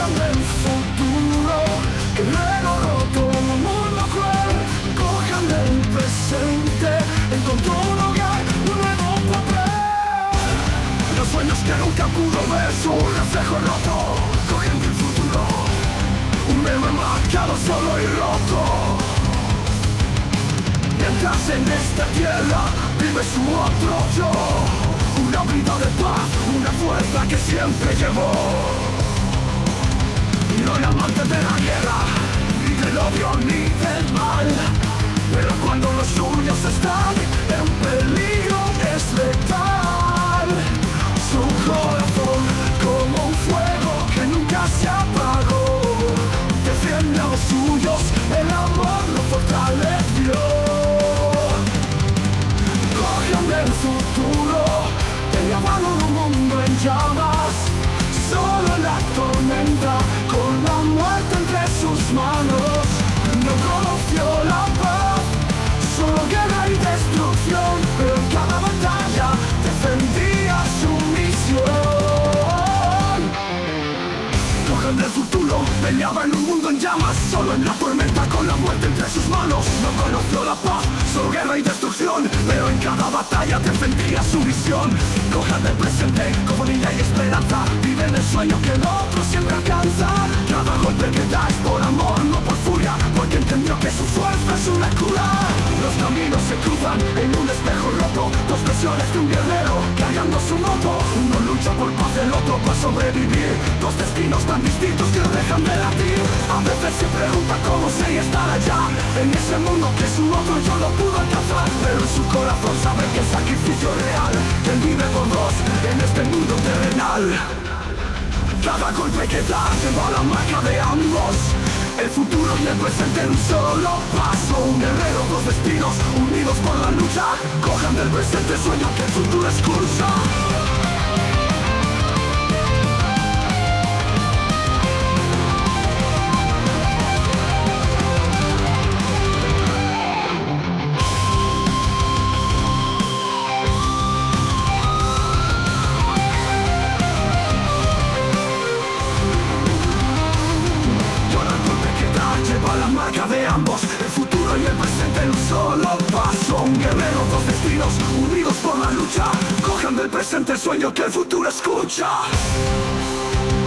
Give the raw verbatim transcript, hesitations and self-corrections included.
cojan del futuro, guerrero roto, mundo cruel. Cojan del presente, encontró un hogar, un nuevo papel. Los sueños que nunca pudo ver son un reflejo roto. Cogen del futuro, un meme marcado solo y roto. Mientras en esta tierra vive su otro yo, una vida de paz, una fuerza que siempre llevó. No era amante de la guerra, ni del odio ni del mal, pero cuando los suyos están en peligro es letal. Su corazón como un fuego que nunca se apagó, defiende a los suyos, el amor lo fortaleció. Cojan del futuro, tenía mano de un mundo en llamas, solo la tormenta con la muerte entre sus manos. No conoció la paz, solo guerra y destrucción, pero en cada batalla defendía su misión. Cojan del futuro, peleaba en un mundo en llamas, solo en la tormenta con la muerte entre sus manos. No conoció la paz, solo guerra y destrucción, pero en cada batalla defendía su misión. Cojan del presente, como niña y esperanza, viven el sueño que el otro siempre alcanza. Cada golpe que da es por amor, no por furia, porque entendió que su fuerza es una cura. Los caminos se cruzan en un espejo roto, dos versiones de un guerrero cargando su moto. Uno lucha por paz, el otro por sobrevivir, dos destinos tan distintos que no dejan de latir. A veces se pregunta cómo sería estar allá, en ese mundo que su otro yo lo pudo alcanzar, pero en su corazón sabe que el sacrificio es real. Él vive por dos en este mundo terrenal. Cada golpe que da lleva la marca de ambos, el futuro y el presente en un solo paso. Un guerrero, dos destinos, unidos por la lucha. Cojan del presente sueño que el futuro escucha. La marca de ambos, el futuro y el presente en un solo paso. Un guerrero, dos destinos, unidos por la lucha. Cojan del presente el sueño que el futuro escucha.